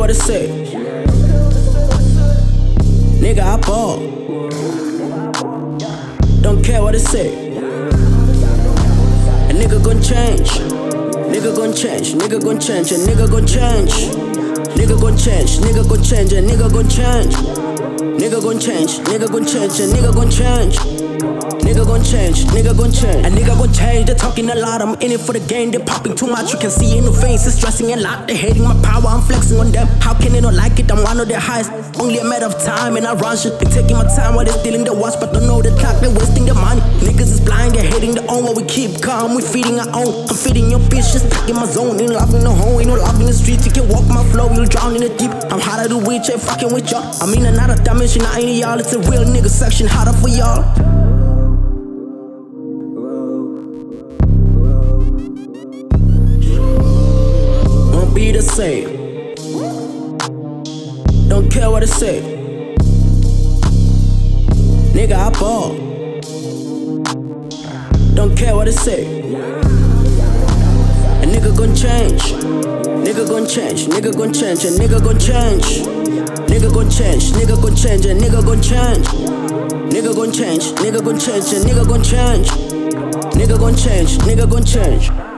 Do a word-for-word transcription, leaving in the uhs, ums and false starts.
what it say. Nigga, I ball. Don't care what it say. A nigga gon' change. Nigga gon' change. Nigga gon' change. A nigga gon' change. Nigga gon' change. Nigga gon' change. A nigga gon' change. Nigga gon' change. Nigga gon' change. A nigga gon' change. Nigga gon' change, nigga gon' change. A nigga gon' change, they're talking a lot. I'm in it for the game, they're popping too much. You can see in the face, it's stressing a lot. They're hating my power, I'm flexing on them. How can they not like it? I'm one of their highest. Only a matter of time and I run shit. Been taking my time while they're stealing the watch, but don't know the clock, they're wasting their money. Niggas is blind, they're hating their own while we keep calm. We feeding our own. I'm feeding your bitch, just stuck in my zone. Ain't loving the home, ain't no love in the streets. You can walk my flow, you'll drown in the deep. I'm harder to reach, ain't fucking with y'all. I'm in another dimension, I ain't y'all. It's a real nigga section, harder for y'all. Be the same. Don't care what it say. Nigga, I ball. Don't care what it say. A nigga gon' change. Nigga gon' change. Nigga gon' change. A nigga gon' change. Nigga gon' change. Nigga gon' change. A nigga gon' change. Nigga gon' change. Nigga gon' change. A nigga gon' change. Nigga gon' change. Nigga gon' change.